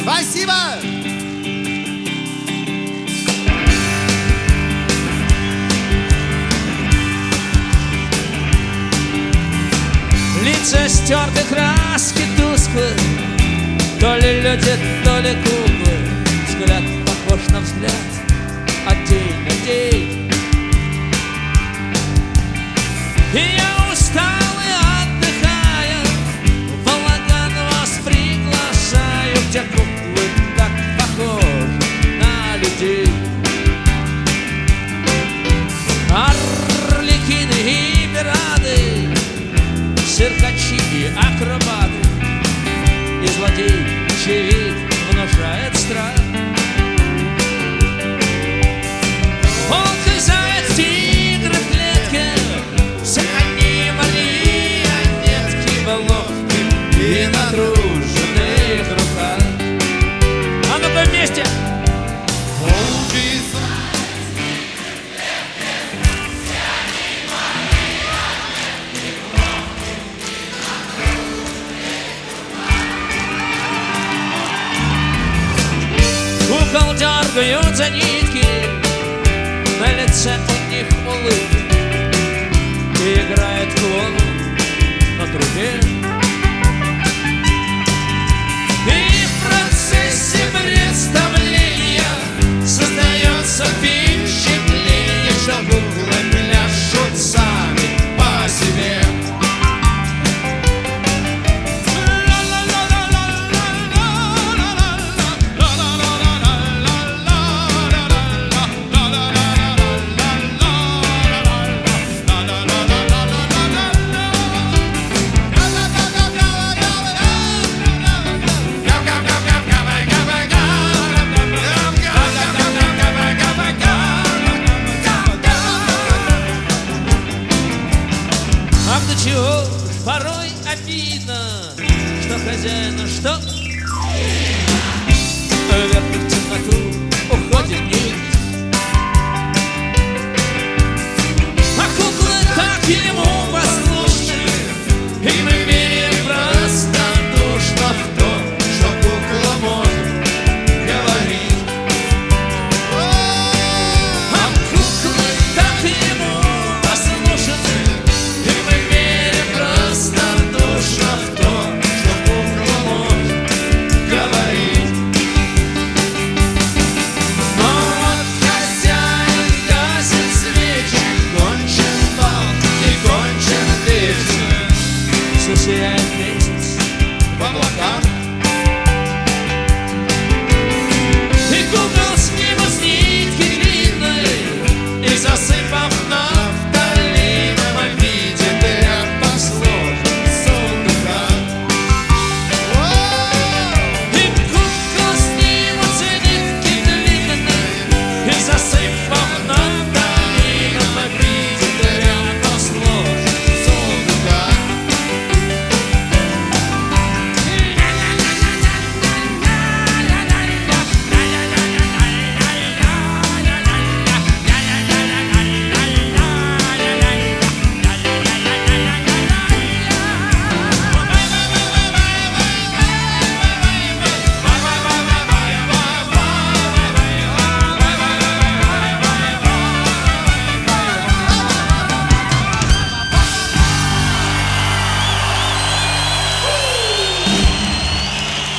Спасибо! Лица стерты, краски тусклые, то ли люди, то ли куклы. Взгляд похож на взгляд, а день на день. И я устал и отдыхаю, в балаган вас приглашаю, где куклы так похожи на людей. Арлекины и пираты, циркачи и акробаты, и злодей, чей вид внушает страх. Волк и заяц, тигр в клетке, все они марионетки в ловких и натруженных руках. А ну-ка вместе! Волк и Кукол дергают за нитки, на лице у них улыбки, и играет клоун на трубе. И в процессе представления создается впечатление, что куклы пляшут сами по себе. Ах, до чего порой обидно, что хозяина, что вверх в темноту уходит низ. А куклы так ему послушны, и мы верим простодушно в то, что кукла может говорить. А куклы так ему послушны, и мы верим простодушно в то, что кукла может говорить. Но вот хозяин гасит свечи, кончен бал и кончен вечер. Все сияет месяц в облаках.